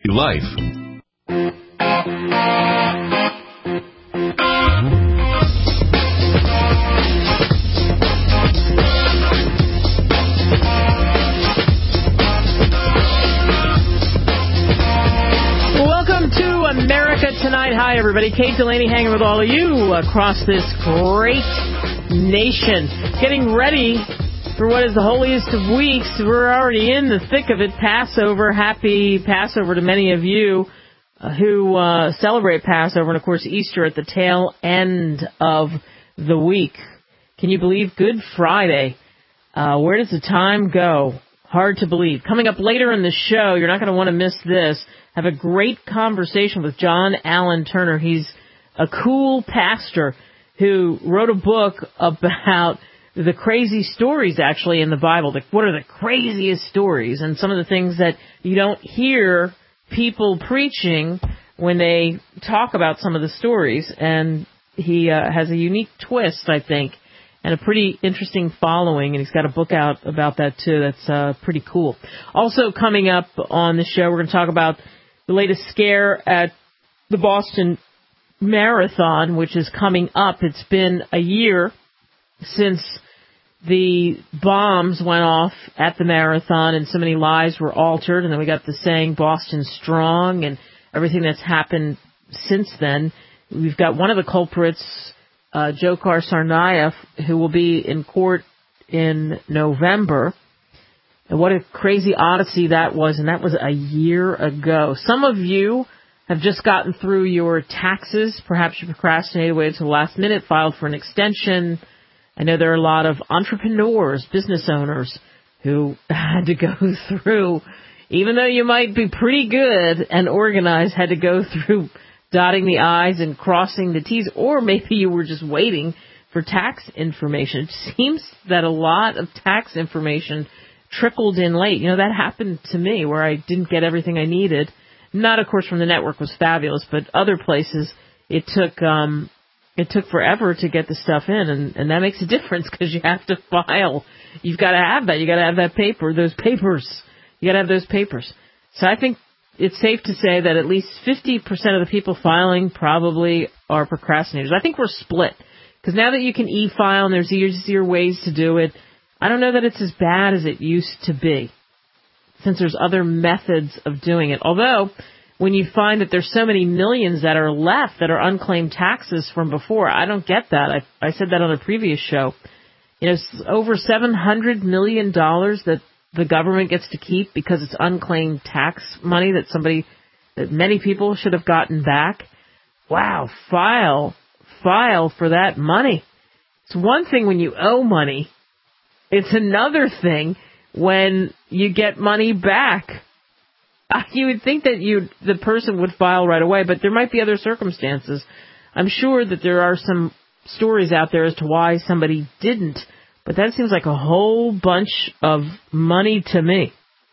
life. Welcome to America Tonight. Hi, everybody. Kate Delaney hanging with all of you across this great nation. Getting ready for what is the holiest of weeks. We're already in the thick of it. Passover. Happy Passover to many of you who celebrate Passover. And, of course, Easter at the tail end of the week. Can you believe Good Friday? Where does the time go? Hard to believe. Coming up later in the show, you're not going to want to miss this. Have a great conversation with John Allen Turner. He's a cool pastor who wrote a book about the crazy stories actually in the Bible. What are the craziest stories? And some of the things that you don't hear people preaching when they talk about some of the stories. And he has a unique twist, I think, and a pretty interesting following, and he's got a book out about that, too. That's pretty cool. Also coming up on the show, we're going to talk about the latest scare at the Boston Marathon, which is coming up. It's been a year since the bombs went off at the marathon, and so many lives were altered, and then we got the saying, Boston Strong, and everything that's happened since then. We've got one of the culprits, Dzhokhar Tsarnaev, who will be in court in November. And what a crazy odyssey that was, and that was a year ago. Some of you have just gotten through your taxes. Perhaps you procrastinated, waited to the last minute, filed for an extension. I know there are a lot of entrepreneurs, business owners, who had to go through, even though you might be pretty good and organized, had to go through dotting the I's and crossing the T's, or maybe you were just waiting for tax information. It seems that a lot of tax information trickled in late. You know, that happened to me where I didn't get everything I needed. Not, of course, from the network was fabulous, but other places it took forever to get the stuff in, and that makes a difference because you have to file. You've got to have that. You got to have that paper, those papers. You got to have those papers. So I think it's safe to say that at least 50% of the people filing probably are procrastinators. I think we're split because now that you can e-file and there's easier ways to do it, I don't know that it's as bad as it used to be since there's other methods of doing it. Although, when you find that there's so many millions that are left that are unclaimed taxes from before, I don't get that. I said that on a previous show. You know, it's over $700 million that the government gets to keep because it's unclaimed tax money that many people should have gotten back. Wow, file for that money. It's one thing when you owe money. It's another thing when you get money back. You would think that the person would file right away, but there might be other circumstances. I'm sure that there are some stories out there as to why somebody didn't. But that seems like a whole bunch of money to me.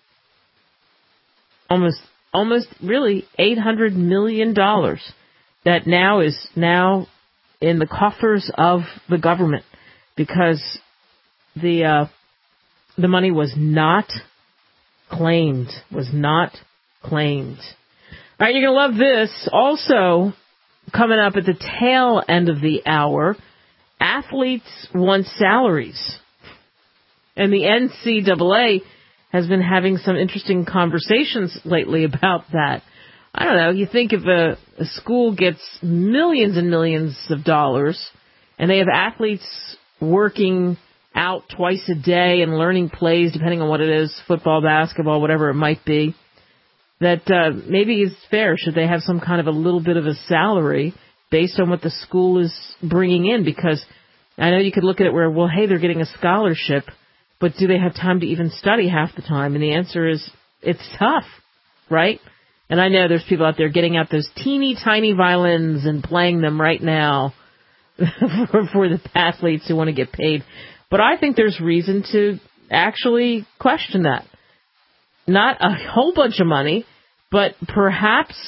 Almost really $800 million that now is in the coffers of the government because the money was not claimed. All right, you're going to love this. Also, coming up at the tail end of the hour, athletes want salaries. And the NCAA has been having some interesting conversations lately about that. I don't know. You think if a school gets millions and millions of dollars and they have athletes working out twice a day and learning plays, depending on what it is, football, basketball, whatever it might be, that maybe it's fair. Should they have some kind of a little bit of a salary based on what the school is bringing in? Because I know you could look at it where, well, hey, they're getting a scholarship, but do they have time to even study half the time? And the answer is it's tough, right? And I know there's people out there getting out those teeny tiny violins and playing them right now for the athletes who want to get paid. But I think there's reason to actually question that. Not a whole bunch of money, but perhaps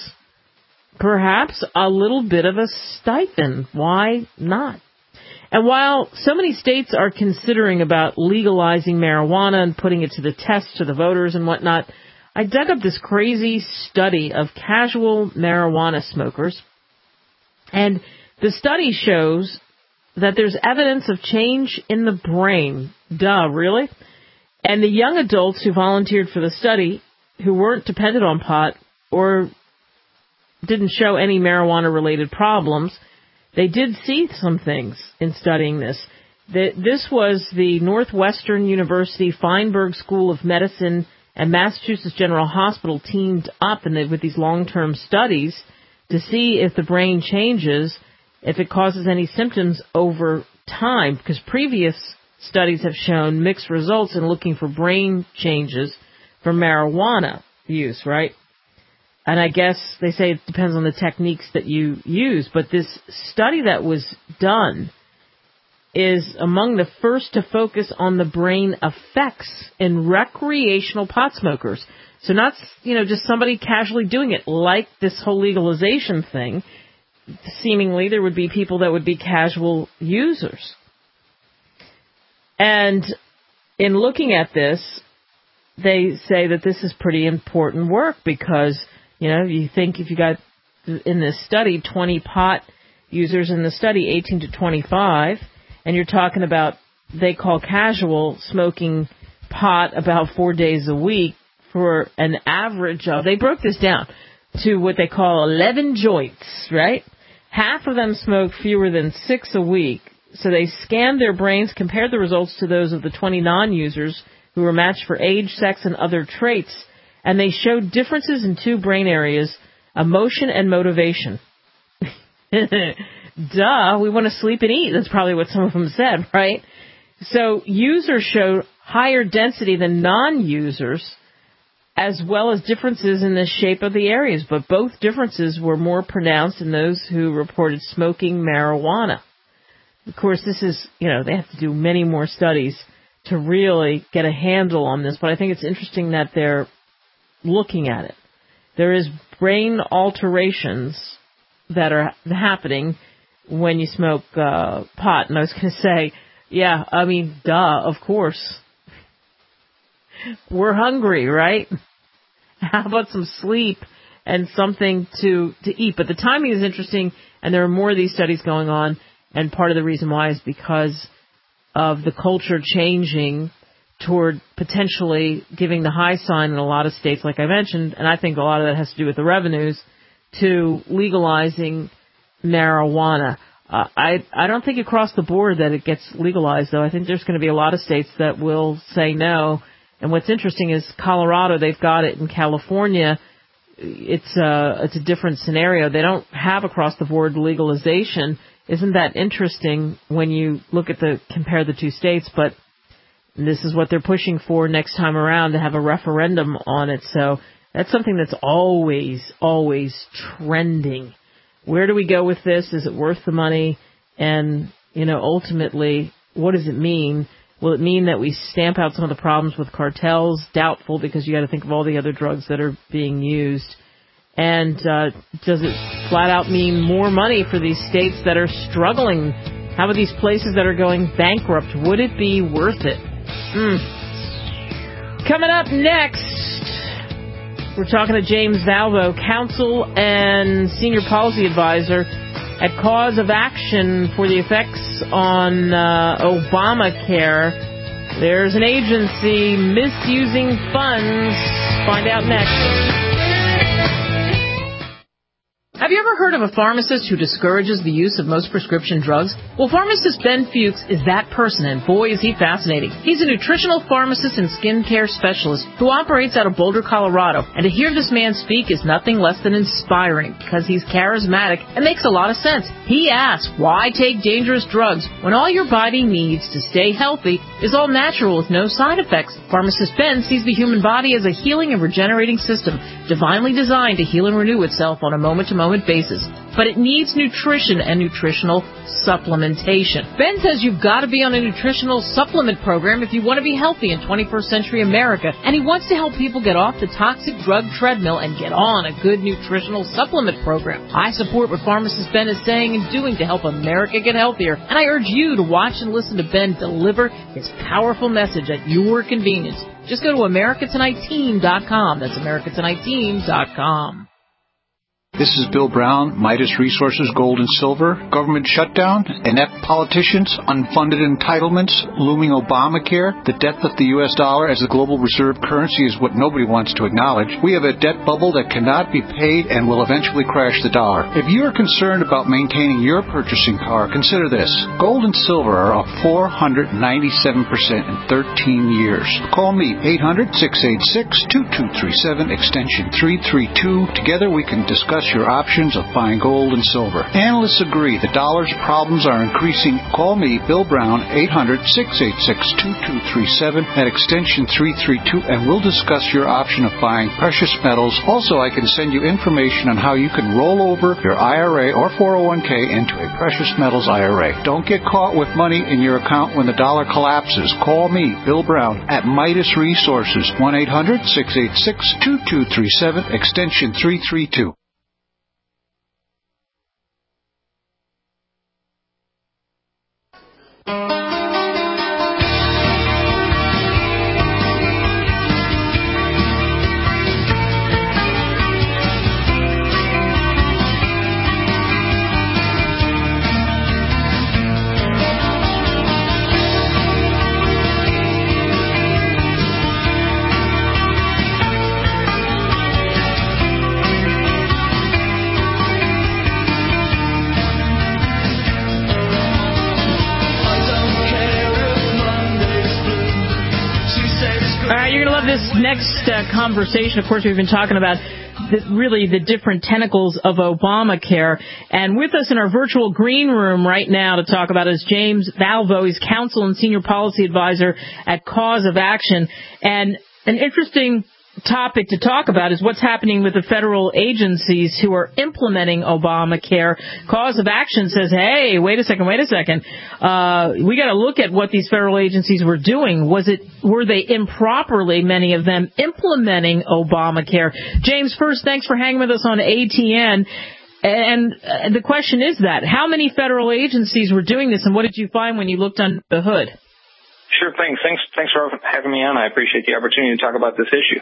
a little bit of a stipend. Why not? And while so many states are considering about legalizing marijuana and putting it to the test to the voters and whatnot, I dug up this crazy study of casual marijuana smokers, and the study shows that there's evidence of change in the brain. Duh, really? And the young adults who volunteered for the study, who weren't dependent on pot or didn't show any marijuana-related problems, they did see some things in studying this. This was the Northwestern University Feinberg School of Medicine and Massachusetts General Hospital teamed up with these long-term studies to see if the brain changes, if it causes any symptoms over time, because previous studies have shown mixed results in looking for brain changes from marijuana use, right? And I guess they say it depends on the techniques that you use, but this study that was done is among the first to focus on the brain effects in recreational pot smokers. So not, just somebody casually doing it, like this whole legalization thing. Seemingly there would be people that would be casual users. And in looking at this, they say that this is pretty important work because, you think if you got in this study 20 pot users in the study, 18 to 25, and you're talking about, they call casual smoking pot about 4 days a week for an average of, they broke this down to what they call 11 joints, right? Half of them smoke fewer than 6 a week. So they scanned their brains, compared the results to those of the 20 non-users who were matched for age, sex, and other traits. And they showed differences in 2 brain areas, emotion and motivation. Duh, we want to sleep and eat. That's probably what some of them said, right? So users showed higher density than non-users, as well as differences in the shape of the areas. But both differences were more pronounced in those who reported smoking marijuana. Of course, this is, they have to do many more studies to really get a handle on this. But I think it's interesting that they're looking at it. There is brain alterations that are happening when you smoke pot. And I was going to say, duh, of course. We're hungry, right? How about some sleep and something to eat? But the timing is interesting, and there are more of these studies going on, and part of the reason why is because of the culture changing toward potentially giving the high sign in a lot of states, like I mentioned, and I think a lot of that has to do with the revenues, to legalizing marijuana. I don't think across the board that it gets legalized, though. I think there's going to be a lot of states that will say no. And what's interesting is Colorado, they've got it. In California, it's a different scenario. They don't have across the board legalization. Isn't that interesting when you compare the 2 states? But this is what they're pushing for next time around, to have a referendum on it. So that's something that's always, always trending. Where do we go with this? Is it worth the money? And, ultimately, what does it mean? Will it mean that we stamp out some of the problems with cartels? Doubtful, because you got to think of all the other drugs that are being used. And does it flat out mean more money for these states that are struggling? How about these places that are going bankrupt? Would it be worth it? Coming up next, we're talking to James Valvo, counsel and senior policy advisor at Cause of Action for the effects on Obamacare. There's an agency misusing funds. Find out next. Have you ever heard of a pharmacist who discourages the use of most prescription drugs? Well, pharmacist Ben Fuchs is that person, and boy, is he fascinating. He's a nutritional pharmacist and skincare specialist who operates out of Boulder, Colorado. And to hear this man speak is nothing less than inspiring, because he's charismatic and makes a lot of sense. He asks, why take dangerous drugs when all your body needs to stay healthy is all natural with no side effects? Pharmacist Ben sees the human body as a healing and regenerating system, divinely designed to heal and renew itself on a moment-to-moment frequent basis, but it needs nutrition and nutritional supplementation. Ben says you've got to be on a nutritional supplement program if you want to be healthy in 21st century America, and he wants to help people get off the toxic drug treadmill and get on a good nutritional supplement program. I support what pharmacist Ben is saying and doing to help America get healthier, and I urge you to watch and listen to Ben deliver his powerful message at your convenience. Just go to AmericaTonightTeam.com. That's AmericaTonightTeam.com. This is Bill Brown, Midas Resources Gold and Silver. Government shutdown, inept politicians, unfunded entitlements, looming Obamacare, the death of the U.S. dollar as the global reserve currency is what nobody wants to acknowledge. We have a debt bubble that cannot be paid and will eventually crash the dollar. If you are concerned about maintaining your purchasing power, consider this. Gold and silver are up 497% in 13 years. Call me, 800-686-2237, extension 332. Together we can discuss your options of buying gold and silver. Analysts agree the dollar's problems are increasing. Call me, Bill Brown, 800-686-2237 at extension 332, and we'll discuss your option of buying precious metals. Also, I can send you information on how you can roll over your IRA or 401k into a precious metals IRA. Don't get caught with money in your account when the dollar collapses. Call me, Bill Brown, at Midas Resources, 1-800-686-2237, extension 332. Next conversation, of course, we've been talking about the different tentacles of Obamacare. And with us in our virtual green room right now to talk about is James Valvo. He's counsel and senior policy advisor at Cause of Action. And an interesting topic to talk about is what's happening with the federal agencies who are implementing Obamacare. Cause of Action says, hey, wait a second. We got to look at what these federal agencies were doing. Were they improperly, many of them, implementing Obamacare? James, first, thanks for hanging with us on ATN. And the question is how many federal agencies were doing this, and what did you find when you looked under the hood? Sure thing. Thanks for having me on. I appreciate the opportunity to talk about this issue.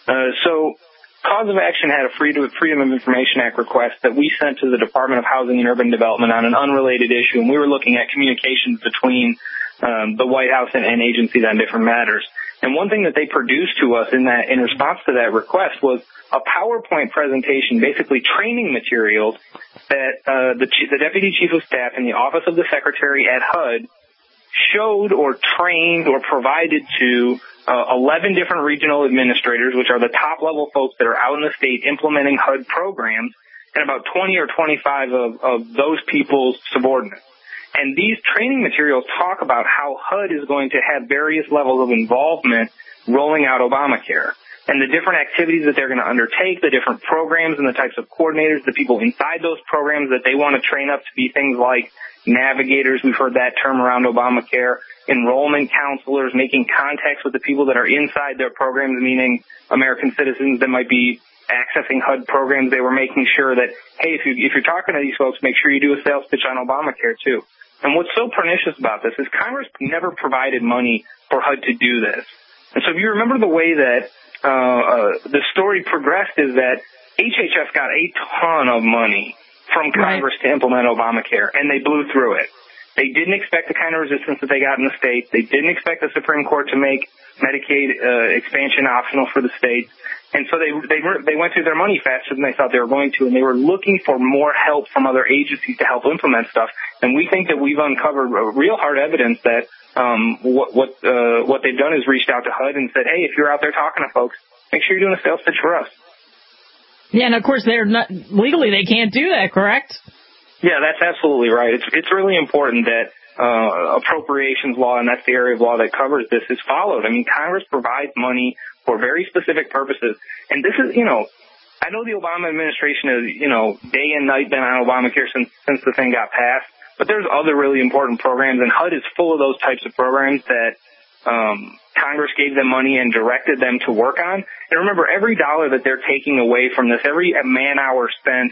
So Cause of Action had a Freedom of Information Act request that we sent to the Department of Housing and Urban Development on an unrelated issue, and we were looking at communications between the White House and agencies on different matters. And one thing that they produced to us in response to that request was a PowerPoint presentation, basically training materials that the Deputy Chief of Staff in the Office of the Secretary at HUD showed or trained or provided to 11 different regional administrators, which are the top-level folks that are out in the state implementing HUD programs, and about 20 or 25 of those people's subordinates. And these training materials talk about how HUD is going to have various levels of involvement rolling out Obamacare, and the different activities that they're going to undertake, the different programs and the types of coordinators, the people inside those programs that they want to train up to be things like navigators, we've heard that term around Obamacare, enrollment counselors, making contacts with the people that are inside their programs, meaning American citizens that might be accessing HUD programs. They were making sure that, hey, if you're talking to these folks, make sure you do a sales pitch on Obamacare too. And what's so pernicious about this is Congress never provided money for HUD to do this. And so if you remember the way that the story progressed is that HHS got a ton of money from Congress to implement Obamacare, and they blew through it. They didn't expect the kind of resistance that they got in the states. They didn't expect the Supreme Court to make Medicaid expansion optional for the states. And so they went through their money faster than they thought they were going to, and they were looking for more help from other agencies to help implement stuff. And we think that we've uncovered real hard evidence that what they've done is reached out to HUD and said, hey, if you're out there talking to folks, make sure you're doing a sales pitch for us. Yeah, and of course they're not legally they can't do that, correct? Yeah, that's absolutely right. It's really important that appropriations law, and that's the area of law that covers this, is followed. I mean, Congress provides money for very specific purposes, and this is, I know the Obama administration has, day and night been on Obamacare since the thing got passed, but there's other really important programs, and HUD is full of those types of programs that Congress gave them money and directed them to work on. And remember, every dollar that they're taking away from this, every man-hour spent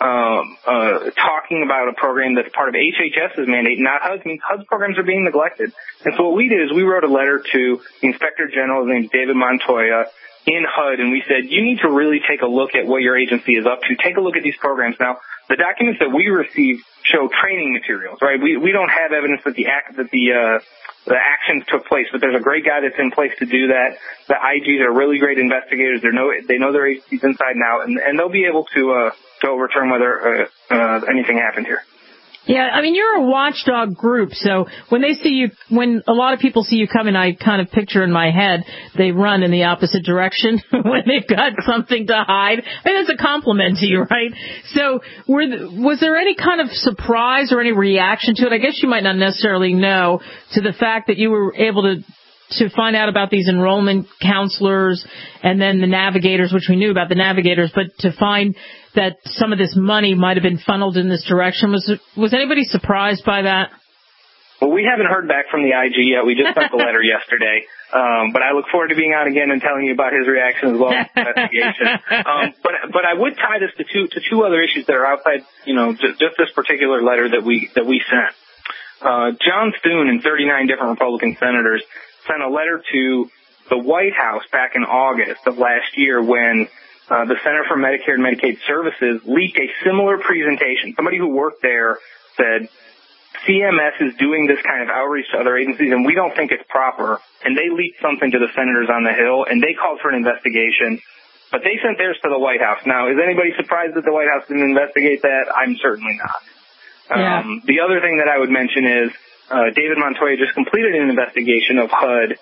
talking about a program that's part of HHS's mandate, not HUD's, means HUD's programs are being neglected. And so what we did is we wrote a letter to the Inspector General, his name is David Montoya, in HUD, and we said, you need to really take a look at what your agency is up to. Take a look at these programs. Now, the documents that we received show training materials, right? We don't have evidence that the actions took place, but there's a great guy that's in place to do that. The IGs are really great investigators. They know their agencies inside and out, and they'll be able to overturn whether anything happened here. Yeah, I mean, you're a watchdog group, so when a lot of people see you coming, I kind of picture in my head, they run in the opposite direction when they've got something to hide. I mean, that's a compliment to you, right? So was there any kind of surprise or any reaction to it? I guess you might not necessarily know, to the fact that you were able to find out about these enrollment counselors and then the navigators, which we knew about the navigators, but to find that some of this money might have been funneled in this direction. Was anybody surprised by that? Well, we haven't heard back from the IG yet. We just sent the letter yesterday. But I look forward to being on again and telling you about his reaction as well as the investigation. But I would tie this to two other issues that are outside, just this particular letter that we sent. John Thune and 39 different Republican senators sent a letter to the White House back in August of last year when the Center for Medicare and Medicaid Services leaked a similar presentation. Somebody who worked there said, CMS is doing this kind of outreach to other agencies, and we don't think it's proper. And they leaked something to the senators on the Hill, and they called for an investigation. But they sent theirs to the White House. Now, is anybody surprised that the White House didn't investigate that? I'm certainly not. Yeah. The other thing that I would mention is David Montoya just completed an investigation of HUD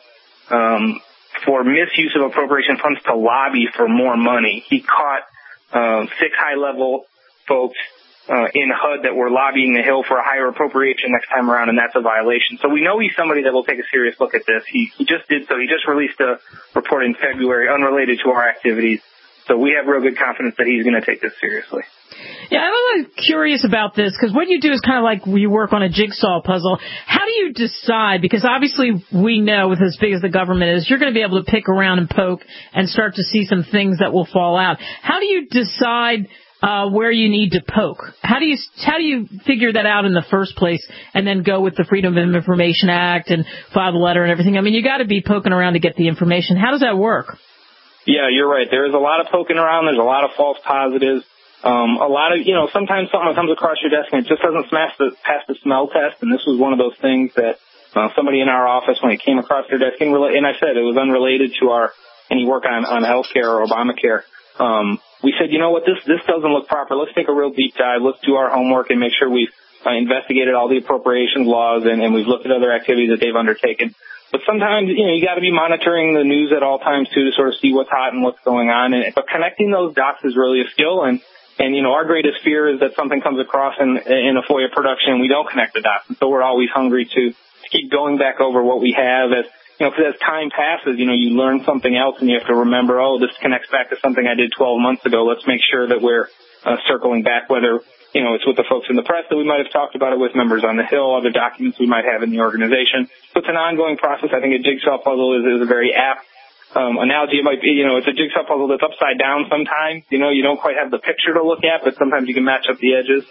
for misuse of appropriation funds to lobby for more money. He caught 6 high-level folks in HUD that were lobbying the Hill for a higher appropriation next time around, and that's a violation. So we know he's somebody that will take a serious look at this. He just did so. He just released a report in February unrelated to our activities. So we have real good confidence that he's going to take this seriously. Yeah, I'm a little curious about this, because what you do is kind of like you work on a jigsaw puzzle. How do you decide? Because obviously we know, with as big as the government is, you're going to be able to pick around and poke and start to see some things that will fall out. How do you decide where you need to poke? How do you figure that out in the first place, and then go with the Freedom of Information Act and file the letter and everything? I mean, you got to be poking around to get the information. How does that work? Yeah, you're right. There is a lot of poking around. There's a lot of false positives. A lot of, sometimes something comes across your desk and it just doesn't pass the smell test. And this was one of those things that somebody in our office, when it came across their desk, and I said it was unrelated to any work on healthcare or Obamacare. We said, you know what, this doesn't look proper. Let's take a real deep dive. Let's do our homework and make sure we've investigated all the appropriations laws and we've looked at other activities that they've undertaken. But sometimes, you got to be monitoring the news at all times, too, to sort of see what's hot and what's going on. But connecting those dots is really a skill. And our greatest fear is that something comes across in a FOIA production and we don't connect the dots. And so we're always hungry to keep going back over what we have because as time passes, you learn something else and you have to remember, this connects back to something I did 12 months ago. Let's make sure that we're circling back, whether it's with the folks in the press that we might have talked about it with, members on the Hill, other documents we might have in the organization. So it's an ongoing process. I think a jigsaw puzzle is a very apt analogy. It might be, it's a jigsaw puzzle that's upside down sometimes. You don't quite have the picture to look at, but sometimes you can match up the edges.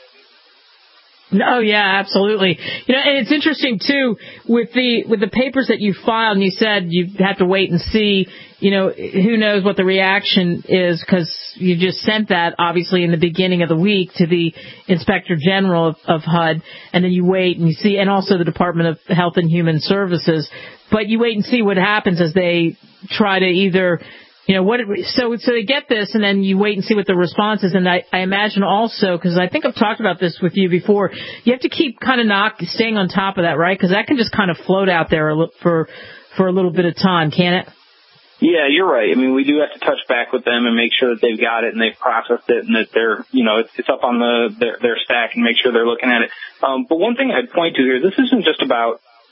Oh, yeah, absolutely. And it's interesting, too, with the papers that you filed, and you said you have to wait and see, who knows what the reaction is, because you just sent that, obviously, in the beginning of the week to the Inspector General of HUD, and then you wait and you see, and also the Department of Health and Human Services, but you wait and see what happens as they try to either... so they get this, and then you wait and see what the response is. And I imagine also, because I think I've talked about this with you before, you have to keep kind of staying on top of that, right? Because that can just kind of float out there for a little bit of time, can't it? Yeah, you're right. I mean, we do have to touch back with them and make sure that they've got it and they've processed it and that they're, it's up on their stack and make sure they're looking at it. But one thing I'd point to here, this isn't just about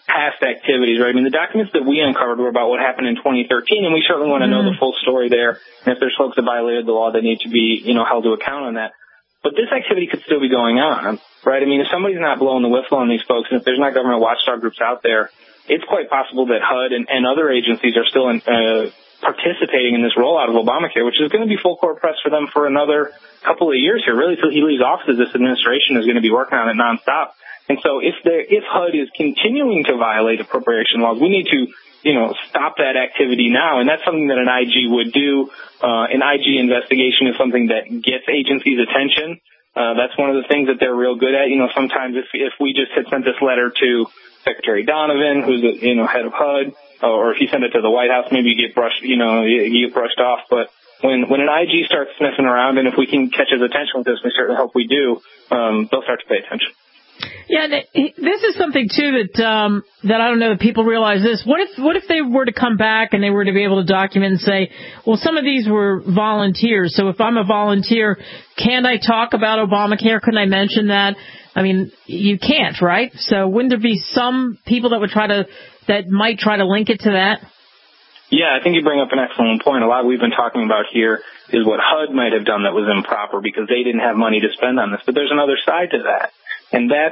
past activities, right? I mean, the documents that we uncovered were about what happened in 2013, and we certainly want to know the full story there. And if there's folks that violated the law, they need to be, held to account on that. But this activity could still be going on, right? I mean, if somebody's not blowing the whistle on these folks, and if there's not government watchdog groups out there, it's quite possible that HUD and other agencies are still participating in this rollout of Obamacare, which is going to be full court press for them for another couple of years here. Really, until he leaves office, this administration is going to be working on it nonstop. And so if HUD is continuing to violate appropriation laws, we need to, stop that activity now. And that's something that an IG would do. An IG investigation is something that gets agencies' attention. That's one of the things that they're real good at. Sometimes if we just had sent this letter to Secretary Donovan, who's the, head of HUD, or if you send it to the White House, maybe you get brushed, you get brushed off. But when an IG starts sniffing around, and if we can catch his attention with this, we certainly hope we do, they'll start to pay attention. Yeah, this is something too that I don't know that people realize this. What if they were to come back and they were to be able to document and say, well, some of these were volunteers. So if I'm a volunteer, can I talk about Obamacare? Couldn't I mention that? I mean, you can't, right? So wouldn't there be some people that might try to link it to that? Yeah, I think you bring up an excellent point. A lot we've been talking about here is what HUD might have done that was improper because they didn't have money to spend on this. But there's another side to that. And that's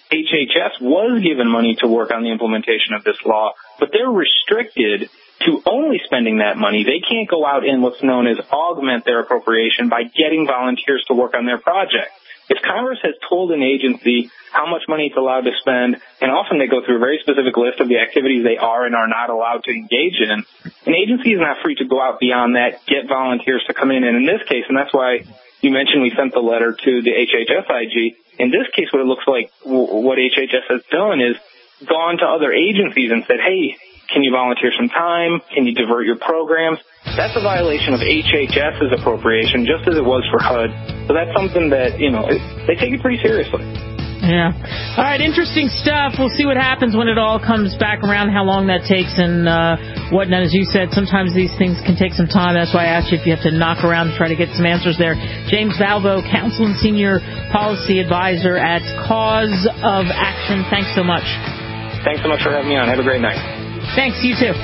HHS was given money to work on the implementation of this law, but they're restricted to only spending that money. They can't go out and what's known as augment their appropriation by getting volunteers to work on their project. If Congress has told an agency how much money it's allowed to spend, and often they go through a very specific list of the activities they are and are not allowed to engage in, an agency is not free to go out beyond that, get volunteers to come in. And in this case, and that's why you mentioned we sent the letter to the HHS IG, in this case, what it looks like what HHS has done is gone to other agencies and said, hey, can you volunteer some time? Can you divert your programs? That's a violation of HHS's appropriation, just as it was for HUD. So that's something that, they take it pretty seriously. Yeah. All right, interesting stuff. We'll see what happens when it all comes back around, how long that takes and whatnot. As you said, sometimes these things can take some time. That's why I asked you if you have to knock around and try to get some answers there. James Valvo, Counsel and Senior Policy Advisor at Cause of Action. Thanks so much. Thanks so much for having me on. Have a great night. Thanks. You too.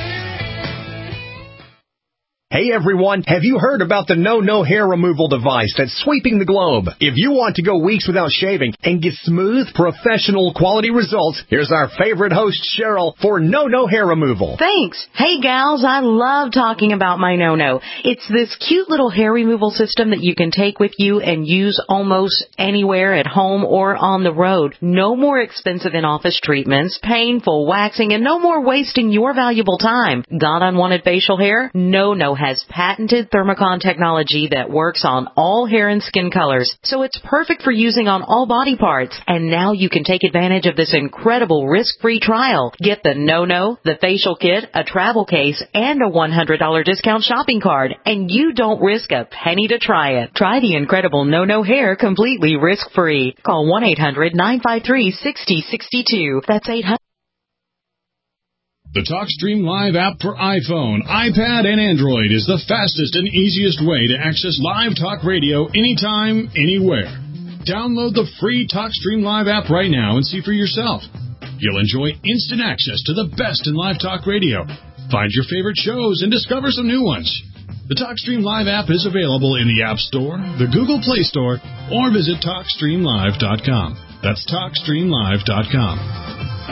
Hey everyone, have you heard about the No hair removal device that's sweeping the globe? If you want to go weeks without shaving and get smooth, professional quality results, here's our favorite host, Cheryl, for No hair removal. Thanks. Hey gals, I love talking about my No. It's this cute little hair removal system that you can take with you and use almost anywhere at home or on the road. No more expensive in-office treatments, painful waxing, and no more wasting your valuable time. Got unwanted facial hair? No has patented Thermocon technology that works on all hair and skin colors, so it's perfect for using on all body parts. And now you can take advantage of this incredible risk-free trial. Get the No, the facial kit, a travel case, and a $100 discount shopping card, and you don't risk a penny to try it. Try the incredible No hair completely risk-free. Call 1-800-953-6062. That's 800. The TalkStream Live app for iPhone, iPad, and Android is the fastest and easiest way to access live talk radio anytime, anywhere. Download the free TalkStream Live app right now and see for yourself. You'll enjoy instant access to the best in live talk radio. Find your favorite shows and discover some new ones. The TalkStream Live app is available in the App Store, the Google Play Store, or visit TalkStreamLive.com. That's TalkStreamLive.com.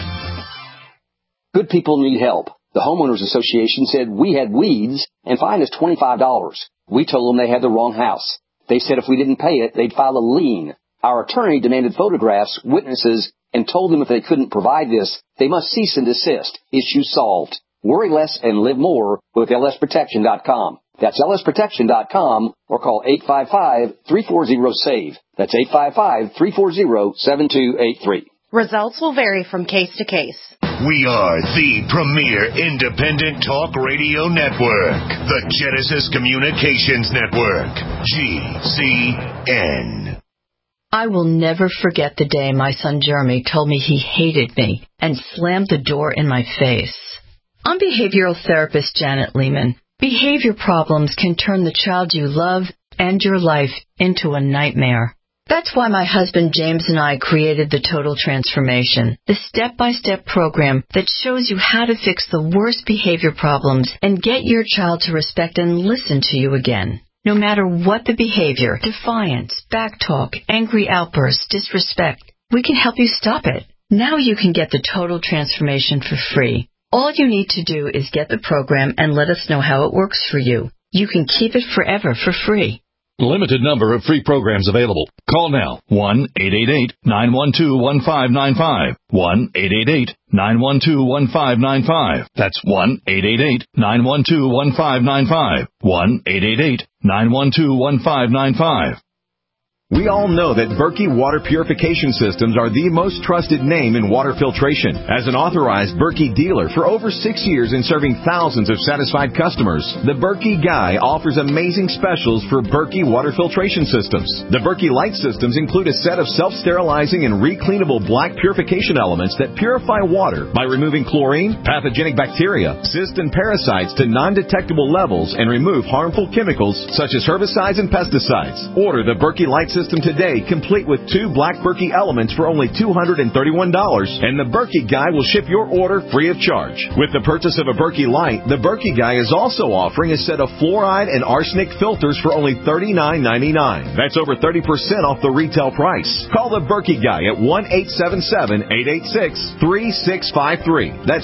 Good people need help. The Homeowners Association said we had weeds and fined us $25. We told them they had the wrong house. They said if we didn't pay it, they'd file a lien. Our attorney demanded photographs, witnesses, and told them if they couldn't provide this, they must cease and desist. Issue solved. Worry less and live more with lsprotection.com. That's lsprotection.com or call 855-340-SAVE. That's 855-340-7283. Results will vary from case to case. We are the premier independent talk radio network, the Genesis Communications Network, GCN. I will never forget the day my son Jeremy told me he hated me and slammed the door in my face. I'm behavioral therapist Janet Lehman. Behavior problems can turn the child you love and your life into a nightmare. That's why my husband James and I created the Total Transformation, the step-by-step program that shows you how to fix the worst behavior problems and get your child to respect and listen to you again. No matter what the behavior, defiance, backtalk, angry outbursts, disrespect, we can help you stop it. Now you can get the Total Transformation for free. All you need to do is get the program and let us know how it works for you. You can keep it forever for free. Limited number of free programs available. Call now. 1-888-912-1595. 1-888-912-1595. That's 1-888-912-1595. 1-888-912-1595. We all know that Berkey Water Purification Systems are the most trusted name in water filtration. As an authorized Berkey dealer for over 6 years and serving thousands of satisfied customers, the Berkey Guy offers amazing specials for Berkey Water Filtration Systems. The Berkey Light Systems include a set of self-sterilizing and recleanable black purification elements that purify water by removing chlorine, pathogenic bacteria, cysts, and parasites to non-detectable levels and remove harmful chemicals such as herbicides and pesticides. Order the Berkey Light System today, complete with 2 black Berkey elements for only $231, and the Berkey Guy will ship your order free of charge. With the purchase of a Berkey Light, the Berkey Guy is also offering a set of fluoride and arsenic filters for only $39.99. That's over 30% off the retail price. Call the Berkey Guy at 1-877-886-3653. That's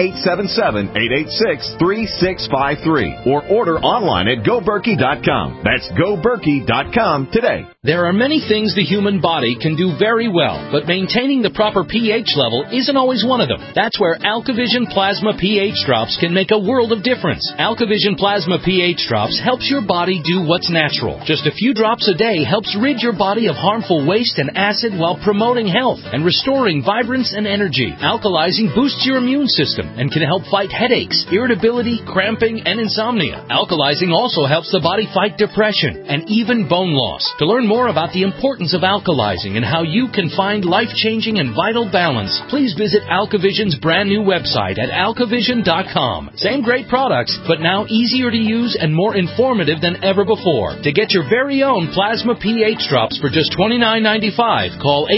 1-877-886-3653. Or order online at GoBerkey.com. That's GoBerkey.com today. There are many things the human body can do very well, but maintaining the proper pH level isn't always one of them. That's where AlkaVision Plasma pH Drops can make a world of difference. AlkaVision Plasma pH Drops helps your body do what's natural. Just a few drops a day helps rid your body of harmful waste and acid while promoting health and restoring vibrance and energy. Alkalizing boosts your immune system and can help fight headaches, irritability, cramping, and insomnia. Alkalizing also helps the body fight depression and even bone loss. To learn more about the importance of alkalizing and how you can find life-changing and vital balance, please visit AlkaVision's brand new website at alkavision.com. Same great products, but now easier to use and more informative than ever before. To get your very own Plasma pH Drops for just $29.95, call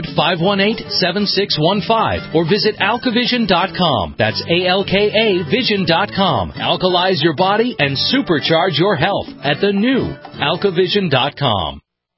800-518-7615 or visit alkavision.com. That's ALKA Vision.com. Alkalize your body and supercharge your health at the new alkavision.com.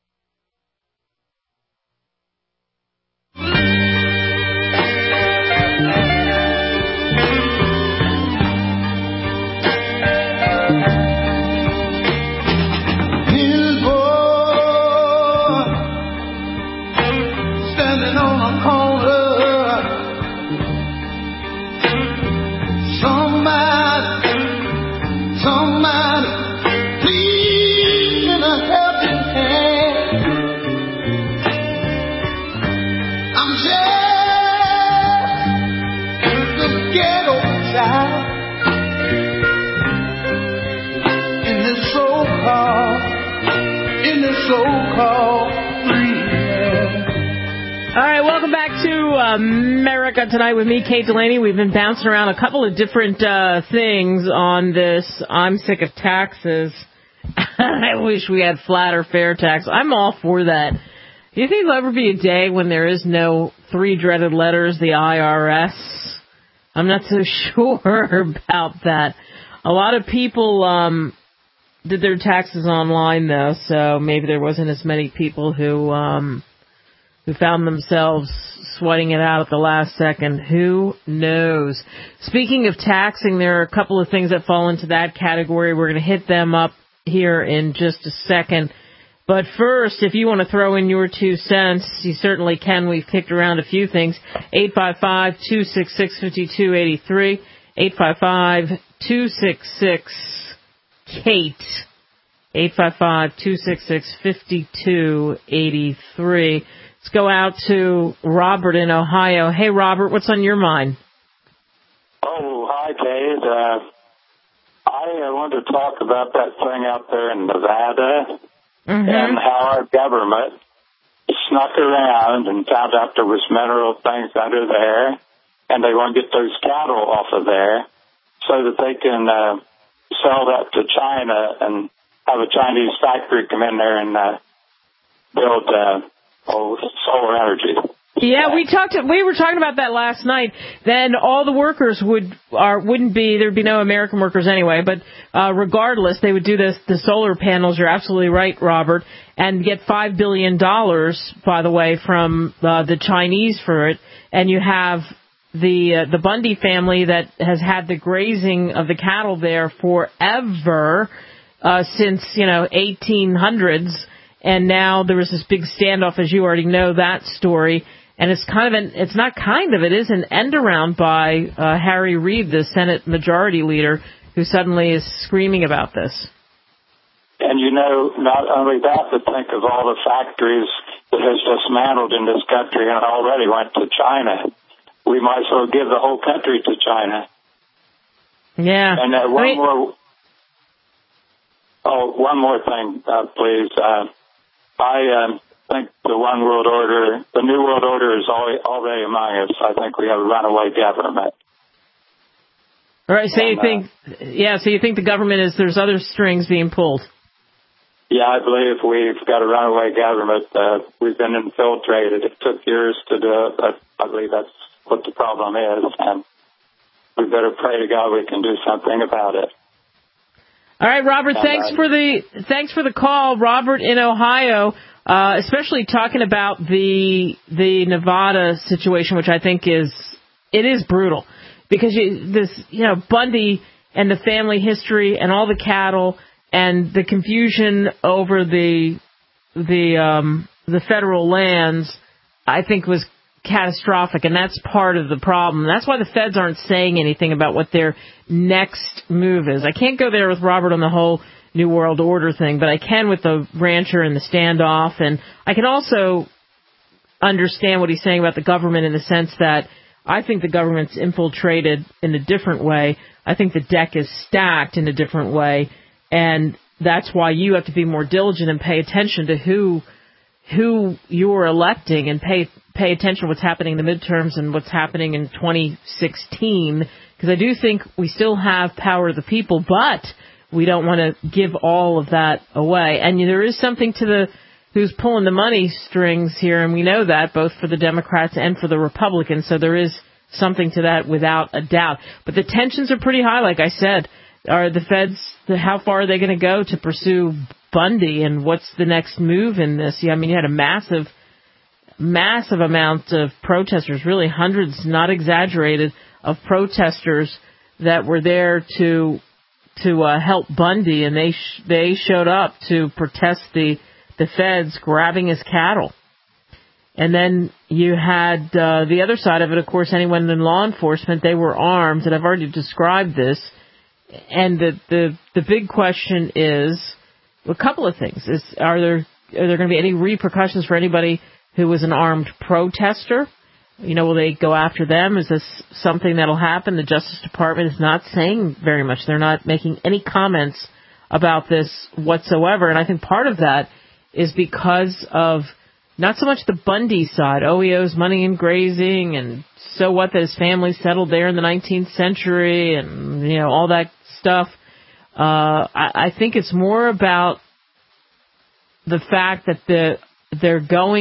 All right, welcome back to America Tonight with me, Kate Delaney. We've been bouncing around a couple of different things on this. I'm sick of taxes. I wish we had flat or fair tax. I'm all for that. Do you think there'll ever be a day when there is no 3 dreaded letters, the IRS? I'm not so sure about that. A lot of people did their taxes online, though, so maybe there wasn't as many people who found themselves sweating it out at the last second. Who knows? Speaking of taxing, there are a couple of things that fall into that category. We're going to hit them up here in just a second. But first, if you want to throw in your 2 cents, you certainly can. We've kicked around a few things. 855-266-5283. 855-266-KATE. 855-266-5283. Let's go out to Robert in Ohio. Hey, Robert, what's on your mind? Oh, hi, Kate. I wanted to talk about that thing out there in Nevada and how our government snuck around and found out there was mineral things under there, and they want to get those cattle off of there so that they can sell that to China and have a Chinese factory come in there and build solar energy. Yeah, we were talking about that last night. Then all the workers wouldn't be, there'd be no American workers anyway, but regardless, they would do the solar panels. You're absolutely right, Robert, and get $5 billion, by the way, from the Chinese for it. And you have the Bundy family that has had the grazing of the cattle there forever, since 1800s, and now there was this big standoff, as you already know that story. And it's it is an end around by Harry Reid, the Senate Majority Leader, who suddenly is screaming about this. And not only that, but think of all the factories that has dismantled in this country and already went to China. We might as well give the whole country to China. Yeah. And one more thing, please. I think the New World Order is already among us. I think we have a runaway government. All right, so you think the government there's other strings being pulled? Yeah, I believe we've got a runaway government. We've been infiltrated. It took years to do it, but I believe that's what the problem is, and we better pray to God we can do something about it. All right, Robert, thanks for the call, Robert in Ohio, especially talking about the Nevada situation, which I think is brutal, because Bundy and the family history and all the cattle and the confusion over the federal lands, I think was catastrophic, and that's part of the problem. That's why the feds aren't saying anything about what their next move is. I can't go there with Robert on the whole New World Order thing, but I can with the rancher and the standoff, and I can also understand what he's saying about the government in the sense that I think the government's infiltrated in a different way. I think the deck is stacked in a different way, and that's why you have to be more diligent and pay attention to who you're electing, and pay attention to what's happening in the midterms and what's happening in 2016, because I do think we still have power of the people, but we don't want to give all of that away. And there is something to who's pulling the money strings here, and we know that both for the Democrats and for the Republicans, so there is something to that without a doubt. But the tensions are pretty high, like I said. Are the feds, how far are they going to go to pursue Bundy, and what's the next move in this? You had a massive amount of protesters, really hundreds, not exaggerated, of protesters that were there to help Bundy, and they showed up to protest the feds grabbing his cattle. And then you had the other side of it, of course, anyone in law enforcement, they were armed, and I've already described this. And the big question is a couple of things. Are there going to be any repercussions for anybody who was an armed protester? Will they go after them? Is this something that'll happen? The Justice Department is not saying very much. They're not making any comments about this whatsoever. And I think part of that is because of not so much the Bundy side. Oh, he owes money in grazing, and so what that his family settled there in the 19th century, and, all that stuff. I think it's more about the fact that they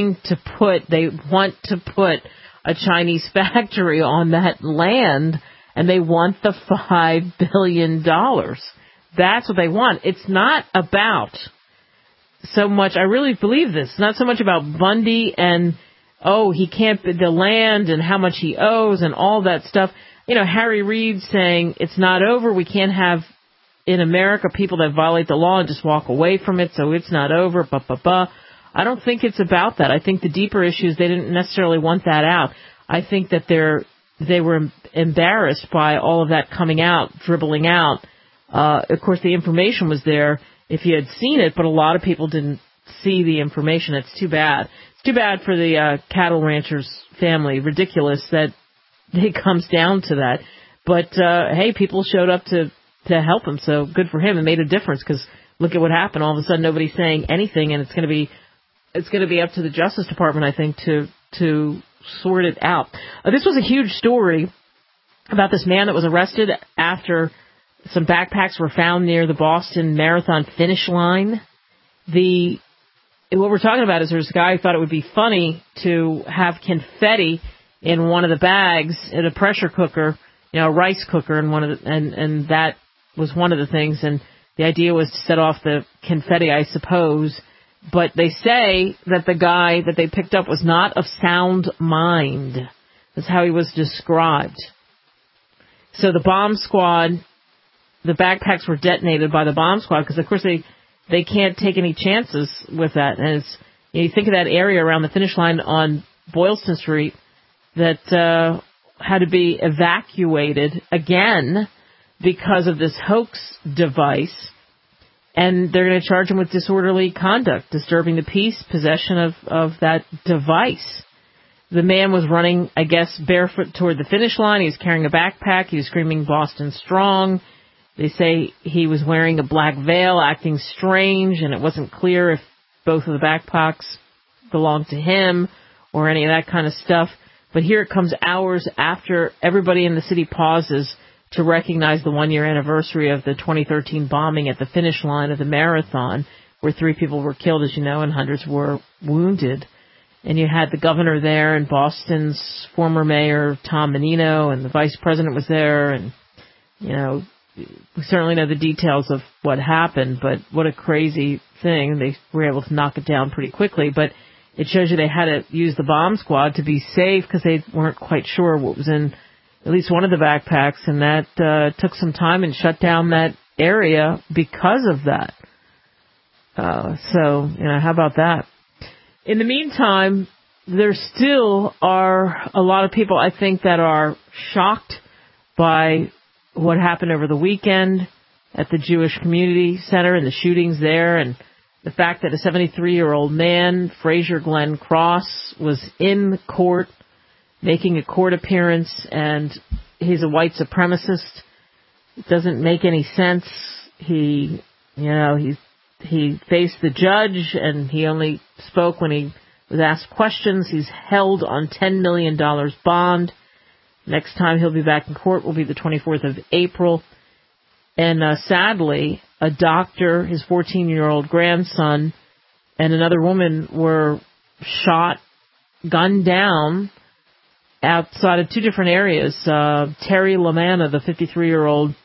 want to put a Chinese factory on that land, and they want the $5 billion. That's what they want. It's not about so much, I really believe this, it's not so much about Bundy and, he can't, the land and how much he owes and all that stuff. Harry Reid saying it's not over. We can't have in America people that violate the law and just walk away from it, so it's not over, I don't think it's about that. I think the deeper issues, they didn't necessarily want that out. I think that they were embarrassed by all of that coming out, dribbling out. Of course, the information was there if you had seen it, but a lot of people didn't see the information. It's too bad. It's too bad for the cattle rancher's family. Ridiculous that it comes down to that. But, hey, people showed up to help him, so good for him. It made a difference, because look at what happened. All of a sudden, nobody's saying anything, and it's going to be up to the Justice Department, I think, to sort it out. This was a huge story about this man that was arrested after some backpacks were found near the Boston Marathon finish line. It what we're talking about is there's a guy who thought it would be funny to have confetti in one of the bags in a pressure cooker, a rice cooker, and that was one of the things. And the idea was to set off the confetti, I suppose. But they say that the guy that they picked up was not of sound mind. That's how he was described. So the bomb squad, the backpacks were detonated by the bomb squad because, of course, they can't take any chances with that. And you think of that area around the finish line on Boylston Street that had to be evacuated again because of this hoax device. And they're going to charge him with disorderly conduct, disturbing the peace, possession of that device. The man was running, I guess, barefoot toward the finish line. He was carrying a backpack. He was screaming Boston Strong. They say he was wearing a black veil, acting strange, and it wasn't clear if both of the backpacks belonged to him or any of that kind of stuff. But here it comes hours after everybody in the city pauses to recognize the one-year anniversary of the 2013 bombing at the finish line of the marathon, where 3 people were killed, as you know, and hundreds were wounded. And you had the governor there, and Boston's former mayor, Tom Menino, and the vice president was there. And, we certainly know the details of what happened, but what a crazy thing. They were able to knock it down pretty quickly. But it shows you they had to use the bomb squad to be safe because they weren't quite sure what was in at least one of the backpacks, and that took some time and shut down that area because of that. So, how about that? In the meantime, there still are a lot of people, I think, that are shocked by what happened over the weekend at the Jewish Community Center and the shootings there, and the fact that a 73-year-old man, Fraser Glenn Cross, was in court making a court appearance, and he's a white supremacist. It doesn't make any sense. He faced the judge, and he only spoke when he was asked questions. He's held on $10 million bond. Next time he'll be back in court will be the 24th of April. And sadly, a doctor, his 14-year-old grandson, and another woman were shot, gunned down, outside of 2 different areas. Terry Lamanna, the 53-year-old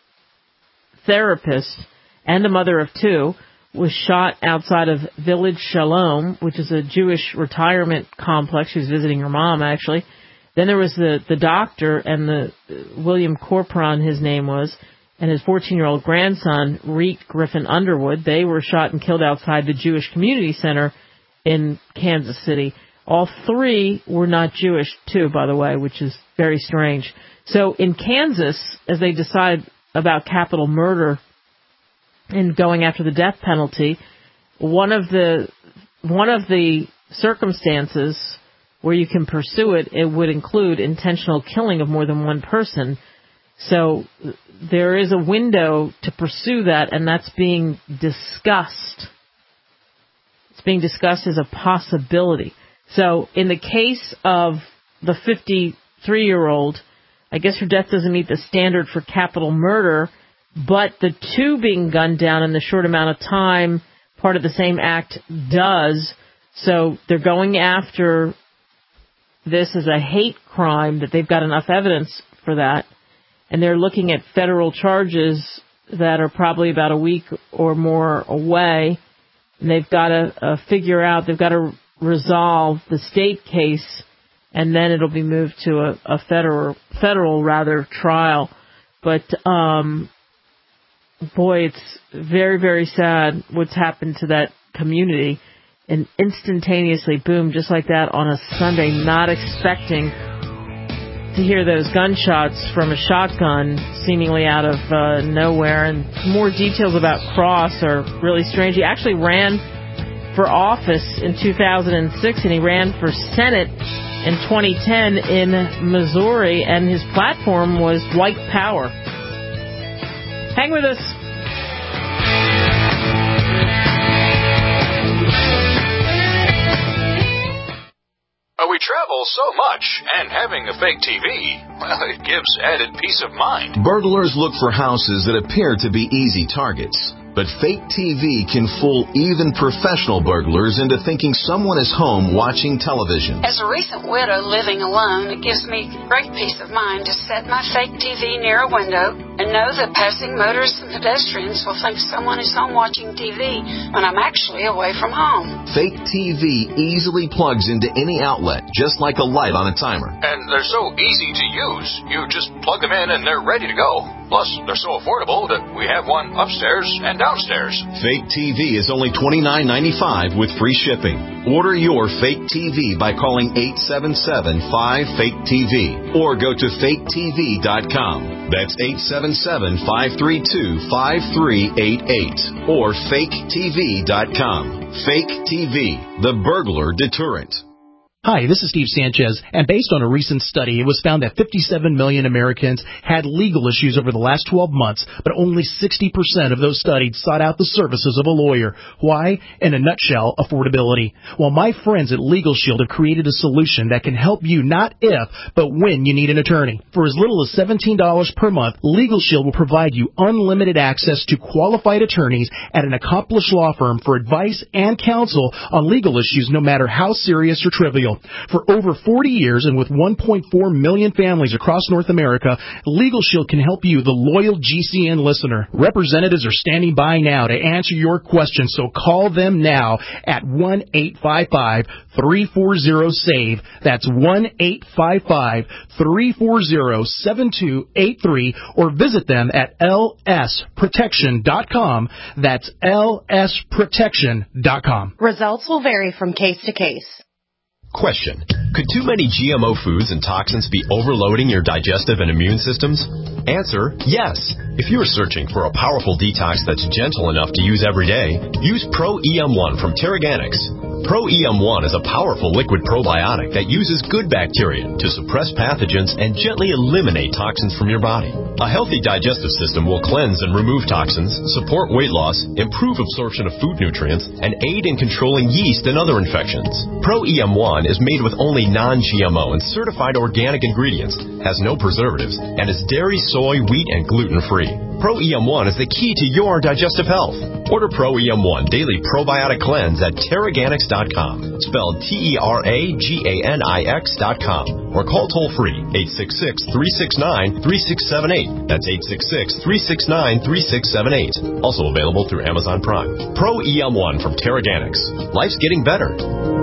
therapist and a mother of 2, was shot outside of Village Shalom, which is a Jewish retirement complex. She was visiting her mom, actually. Then there was the doctor and the William Corporon, his name was, and his 14-year-old grandson, Reet Griffin Underwood. They were shot and killed outside the Jewish Community Center in Kansas City. All 3 were not Jewish, too, by the way, which is very strange. So in Kansas, as they decide about capital murder and going after the death penalty, one of the circumstances where you can pursue it would include intentional killing of more than one person. So there is a window to pursue that, and that's being discussed. It's being discussed as a possibility. So in the case of the 53-year-old, I guess her death doesn't meet the standard for capital murder, but the 2 being gunned down in the short amount of time, part of the same act, does. So they're going after this as a hate crime, that they've got enough evidence for that. And they're looking at federal charges that are probably about a week or more away. And they've got to figure out, they've got to resolve the state case, and then it'll be moved to a federal trial. But, boy, it's very, very sad what's happened to that community. And instantaneously, boom, just like that on a Sunday, not expecting to hear those gunshots from a shotgun seemingly out of nowhere. And more details about Cross are really strange. He actually ran for office in 2006, and he ran for Senate in 2010 in Missouri, and his platform was white power. Hang with us. We travel so much, and having a fake TV, well, it gives added peace of mind. Burglars look for houses that appear to be easy targets. But fake TV can fool even professional burglars into thinking someone is home watching television. As a recent widow living alone, it gives me great peace of mind to set my fake TV near a window and know that passing motorists and pedestrians will think someone is home watching TV when I'm actually away from home. Fake TV easily plugs into any outlet, just like a light on a timer. And they're so easy to use. You just plug them in and they're ready to go. Plus, they're so affordable that we have one upstairs and downstairs. Fake TV is only $29.95 with free shipping. Order your fake TV by calling 877-5FAKE-TV or go to faketv.com. That's 877-532-5388 or faketv.com. Fake TV, the burglar deterrent. Hi, this is Steve Sanchez, and based on a recent study, it was found that 57 million Americans had legal issues over the last 12 months, but only 60% of those studied sought out the services of a lawyer. Why? In a nutshell, affordability. Well, my friends at Legal Shield have created a solution that can help you not if, but when you need an attorney. For as little as $17 per month, Legal Shield will provide you unlimited access to qualified attorneys at an accomplished law firm for advice and counsel on legal issues, no matter how serious or trivial. For over 40 years and with 1.4 million families across North America, Legal Shield can help you, the loyal GCN listener. Representatives are standing by now to answer your questions, so call them now at 1-855-340-SAVE. That's 1-855-340-7283, or visit them at lsprotection.com. That's lsprotection.com. Results will vary from case to case. Question. Could too many GMO foods and toxins be overloading your digestive and immune systems? Answer, yes. If you're searching for a powerful detox that's gentle enough to use every day, use Pro-EM1 from Terraganics. Pro-EM1 is a powerful liquid probiotic that uses good bacteria to suppress pathogens and gently eliminate toxins from your body. A healthy digestive system will cleanse and remove toxins, support weight loss, improve absorption of food nutrients, and aid in controlling yeast and other infections. Pro-EM1 is made with only non-GMO and certified organic ingredients, has no preservatives, and is dairy, soy, wheat, and gluten-free. Pro-EM1 is the key to your digestive health. Order Pro-EM1 Daily Probiotic Cleanse at Terraganics.com, spelled Terraganix.com, or call toll-free 866-369-3678. That's 866-369-3678. Also available through Amazon Prime. Pro-EM1 from Terraganics. Life's getting better.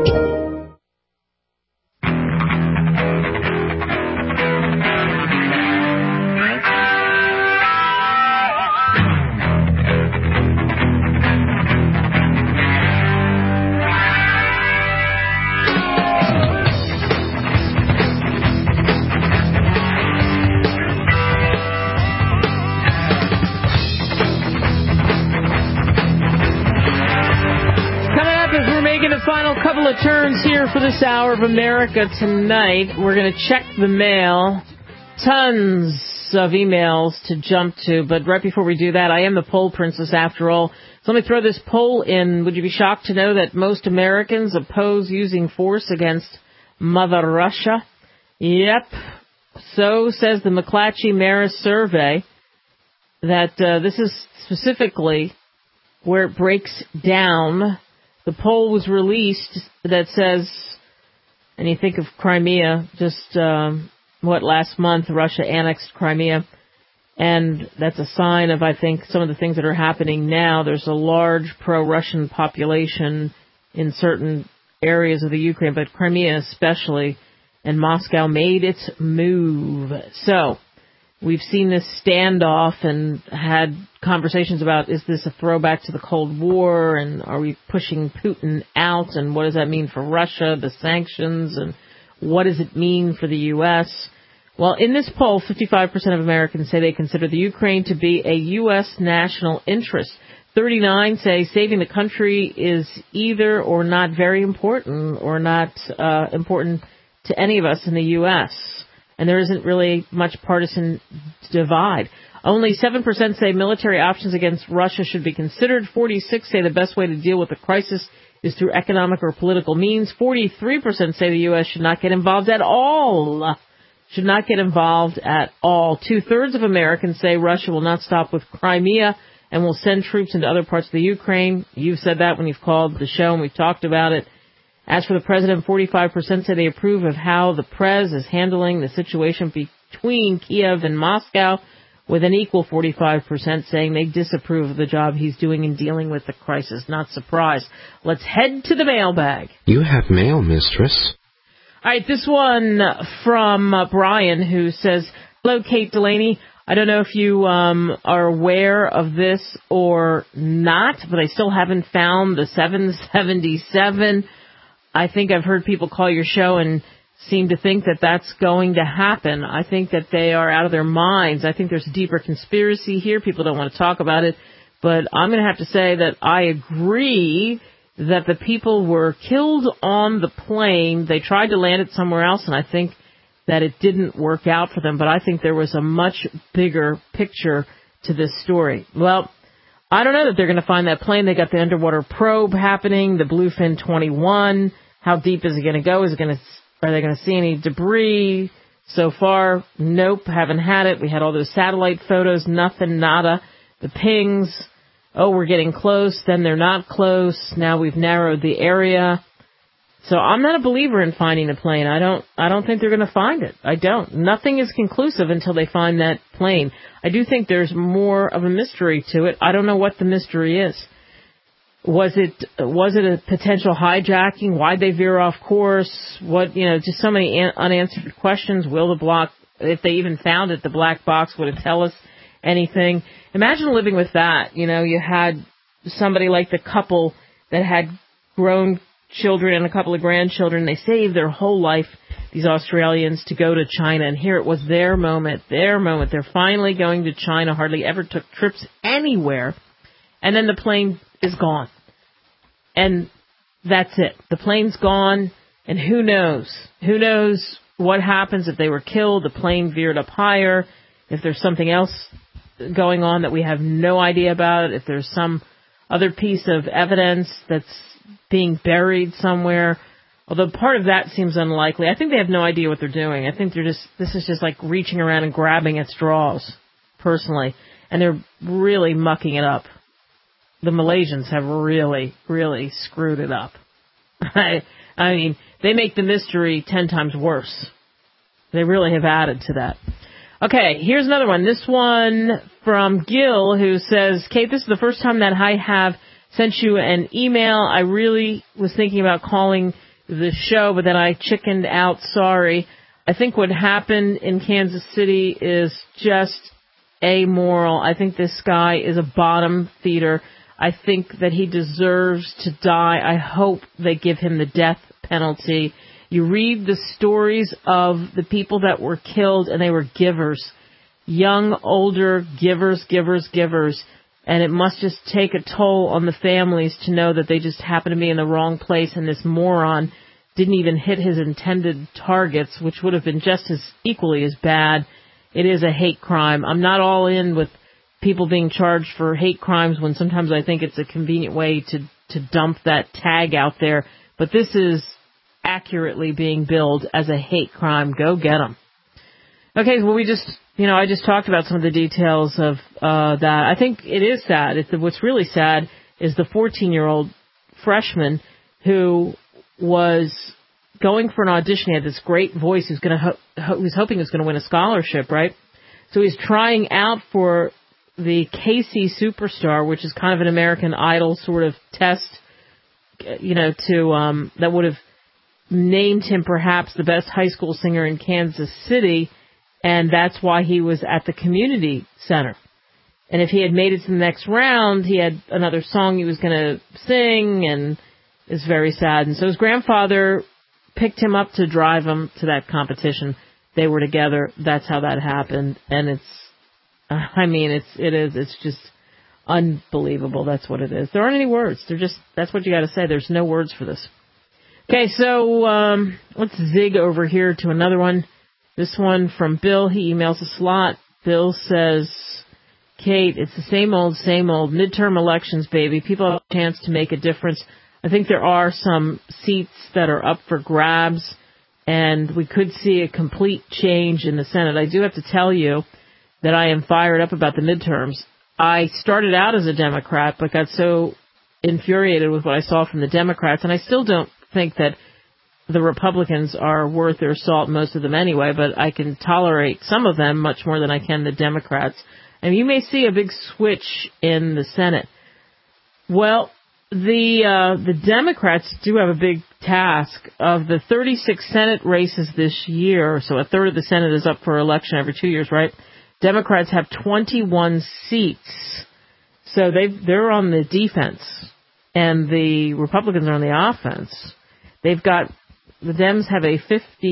Turns here for this hour of America Tonight. We're going to check the mail. Tons of emails to jump to, but right before we do that, I am the poll princess after all. So let me throw this poll in. Would you be shocked to know that most Americans oppose using force against Mother Russia? Yep. So says the McClatchy-Maris survey that this is specifically where it breaks down. The poll was released that says, and you think of Crimea, just, last month Russia annexed Crimea, and that's a sign of, I think, some of the things that are happening now. There's a large pro-Russian population in certain areas of the Ukraine, but Crimea especially, and Moscow made its move. So, we've seen this standoff and had conversations about, is this a throwback to the Cold War, and are we pushing Putin out, and what does that mean for Russia, the sanctions, and what does it mean for the U.S.? Well, in this poll, 55% of Americans say they consider the Ukraine to be a U.S. national interest. 39 say saving the country is either or not very important or not important to any of us in the U.S., and there isn't really much partisan divide. Only 7% say military options against Russia should be considered. 46% say the best way to deal with the crisis is through economic or political means. 43% say the U.S. should not get involved at all. Should not get involved at all. 2/3 of Americans say Russia will not stop with Crimea and will send troops into other parts of the Ukraine. You've said that when you've called the show and we've talked about it. As for the president, 45% say they approve of how the Prez is handling the situation between Kiev and Moscow, with an equal 45% saying they disapprove of the job he's doing in dealing with the crisis. Not surprised. Let's head to the mailbag. You have mail, mistress. All right, this one from Brian, who says, hello, Kate Delaney. I don't know if you are aware of this or not, but I still haven't found the 777. I think I've heard people call your show and seem to think that that's going to happen. I think that they are out of their minds. I think there's a deeper conspiracy here. People don't want to talk about it. But I'm going to have to say that I agree that the people were killed on the plane. They tried to land it somewhere else, and I think that it didn't work out for them. But I think there was a much bigger picture to this story. Well, I don't know that they're going to find that plane. They got the underwater probe happening, the Bluefin 21. How deep is it going to go? Are they going to see any debris? So far, nope, haven't had it. We had all those satellite photos, nothing, nada. The pings, we're getting close, then they're not close. Now we've narrowed the area. So I'm not a believer in finding a plane. I don't think they're going to find it. I don't. Nothing is conclusive until they find that plane. I do think there's more of a mystery to it. I don't know what the mystery is. Was it a potential hijacking? Why'd they veer off course? Just so many unanswered questions. If they even found it, the black box, would it tell us anything? Imagine living with that. You had somebody like the couple that had grown children and a couple of grandchildren. They saved their whole life, these Australians, to go to China. And here it was their moment. They're finally going to China, hardly ever took trips anywhere. And then the plane is gone. And that's it. The plane's gone, and who knows? Who knows what happens if they were killed, the plane veered up higher, if there's something else going on that we have no idea about, if there's some other piece of evidence that's being buried somewhere. Although part of that seems unlikely. I think they have no idea what they're doing. I think this is just like reaching around and grabbing at straws, personally. And they're really mucking it up. The Malaysians have really, really screwed it up. I mean, they make the mystery 10 times worse. They really have added to that. Okay, here's another one. This one from Gil, who says, Kate, this is the first time that I have sent you an email. I really was thinking about calling the show, but then I chickened out. Sorry. I think what happened in Kansas City is just amoral. I think this guy is a bottom feeder. I think that he deserves to die. I hope they give him the death penalty. You read the stories of the people that were killed, and they were givers. Young, older, givers. And it must just take a toll on the families to know that they just happened to be in the wrong place, and this moron didn't even hit his intended targets, which would have been just as equally as bad. It is a hate crime. I'm not all in with people being charged for hate crimes when sometimes I think it's a convenient way to dump that tag out there. But this is accurately being billed as a hate crime. Go get them. Okay, well, I just talked about some of the details of that. I think it is sad. What's really sad is the 14-year-old freshman who was going for an audition. He had this great voice. He was hoping he was going to win a scholarship, right? So he's trying out for the KC Superstar, which is kind of an American Idol sort of test, that would have named him perhaps the best high school singer in Kansas City, and that's why he was at the community center. And if he had made it to the next round, he had another song he was going to sing, and it's very sad. And so his grandfather picked him up to drive him to that competition. They were together. That's how that happened. And it's just unbelievable. That's what it is. There aren't any words. That's what you got to say. There's no words for this. Okay, so let's zig over here to another one. This one from Bill. He emails us a lot. Bill says, Kate, it's the same old midterm elections, baby. People have a chance to make a difference. I think there are some seats that are up for grabs, and we could see a complete change in the Senate. I do have to tell you that I am fired up about the midterms. I started out as a Democrat, but got so infuriated with what I saw from the Democrats, and I still don't think that the Republicans are worth their salt, most of them anyway, but I can tolerate some of them much more than I can the Democrats. And you may see a big switch in the Senate. Well, the Democrats do have a big task. Of the 36 Senate races this year, so a third of the Senate is up for election every 2 years, right? Democrats have 21 seats. So they're on the defense, and the Republicans are on the offense. The Dems have a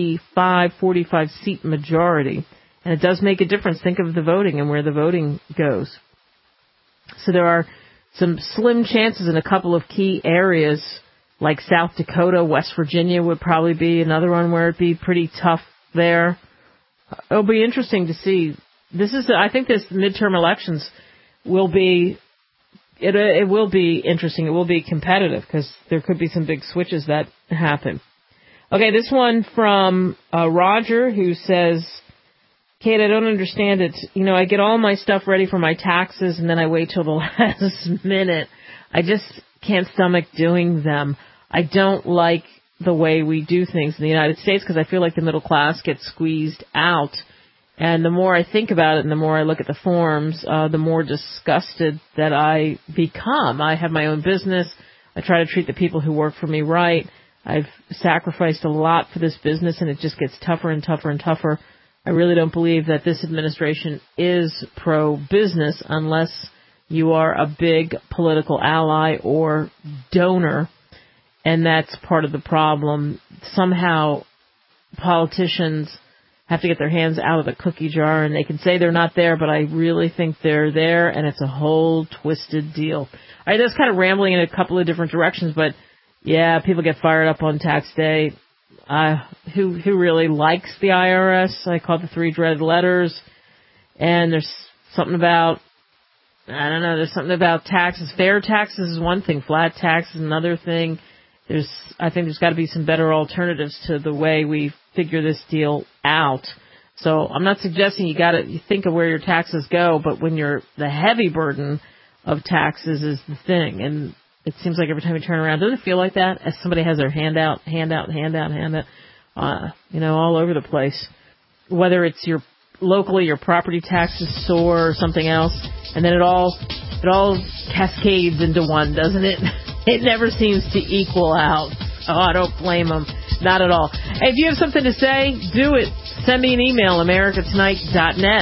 55-45 seat majority, and it does make a difference. Think of the voting and where the voting goes. So there are some slim chances in a couple of key areas, like South Dakota. West Virginia would probably be another one where it'd be pretty tough there. It'll be interesting to see. I think this midterm elections will be, it will be interesting. It will be competitive because there could be some big switches that happen. Okay, this one from Roger, who says, Kate, I don't understand it. I get all my stuff ready for my taxes, and then I wait till the last minute. I just can't stomach doing them. I don't like the way we do things in the United States because I feel like the middle class gets squeezed out. And the more I think about it and the more I look at the forms, the more disgusted that I become. I have my own business. I try to treat the people who work for me right. I've sacrificed a lot for this business, and it just gets tougher and tougher and tougher. I really don't believe that this administration is pro-business unless you are a big political ally or donor, and that's part of the problem. Somehow politicians have to get their hands out of the cookie jar, and they can say they're not there, but I really think they're there, and it's a whole twisted deal. All right, that's kind of rambling in a couple of different directions, but yeah, people get fired up on tax day. Who really likes the IRS? I call it the 3 dreaded letters. And there's something about, there's something about taxes. Fair taxes is one thing. Flat tax is another thing. I think there's got to be some better alternatives to the way we figure this deal out. So I'm not suggesting you think of where your taxes go, but when the heavy burden of taxes is the thing. And it seems like every time you turn around, doesn't it feel like that? As somebody has their hand out, all over the place. Whether it's locally your property taxes soar or something else, and then it all cascades into one, doesn't it? It never seems to equal out. Oh, I don't blame them. Not at all. Hey, if you have something to say, do it. Send me an email, americatonight.net.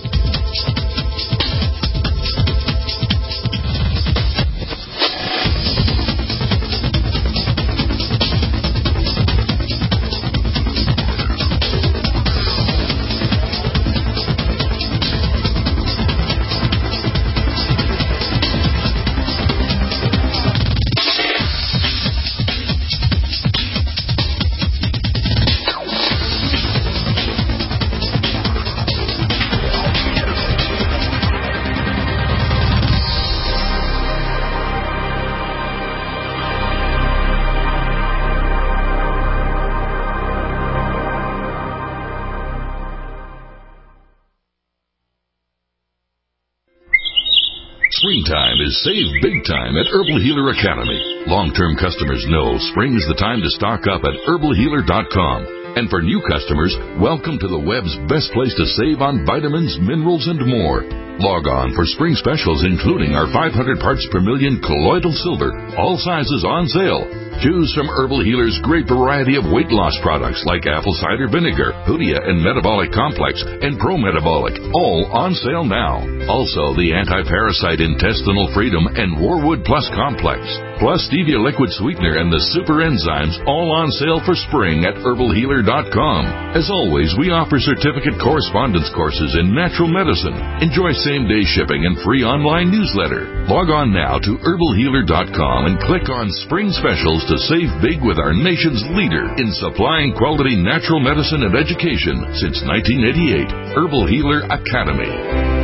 Springtime is save big time at Herbal Healer Academy. Long-term customers know spring is the time to stock up at herbalhealer.com. And for new customers, welcome to the web's best place to save on vitamins, minerals, and more. Log on for spring specials, including our 500 parts per million colloidal silver, all sizes on sale. Choose from Herbal Healer's great variety of weight loss products like apple cider vinegar, Hoodia and Metabolic Complex, and Pro-Metabolic, all on sale now. Also, the Anti-Parasite Intestinal Freedom and Warwood Plus Complex, plus Stevia Liquid Sweetener and the Super Enzymes, all on sale for spring at herbalhealer.com. As always, we offer certificate correspondence courses in natural medicine. Enjoy same-day shipping and free online newsletter. Log on now to herbalhealer.com and click on Spring Specials to save big with our nation's leader in supplying quality natural medicine and education since 1988, Herbal Healer Academy.